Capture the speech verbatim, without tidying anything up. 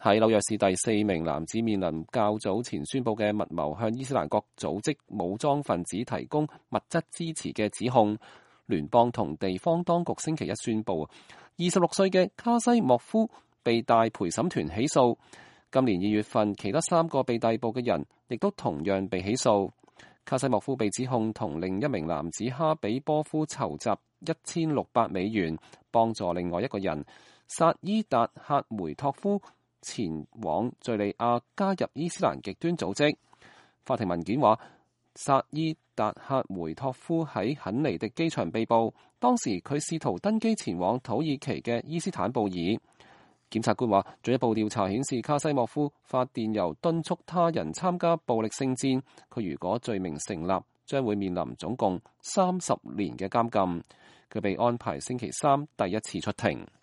喺紐約市第四名男子面臨較早前宣布嘅密謀向伊斯蘭國組織武裝分子提供物質支持嘅指控，聯邦同地方當局星期一宣布，二十六歲嘅卡西莫夫被大陪審團起訴。今年二月份，其他三個被逮捕嘅人亦都同樣被起訴。卡西莫夫被指控同另一名男子哈比波夫籌集一千六百美元，幫助另外一個人薩伊達克梅托夫前往敘利亞加入伊斯蘭極端組織。法庭文件話，薩伊達克梅托夫喺肯尼迪機場被捕，當時佢試圖登機前往土耳其嘅伊斯坦布爾。檢察官話，進一步調查顯示卡西莫夫發電郵敦促他人參加暴力聖戰，佢如果罪名成立，將會面臨總共三十年嘅監禁。佢被安排星期三第一次出庭。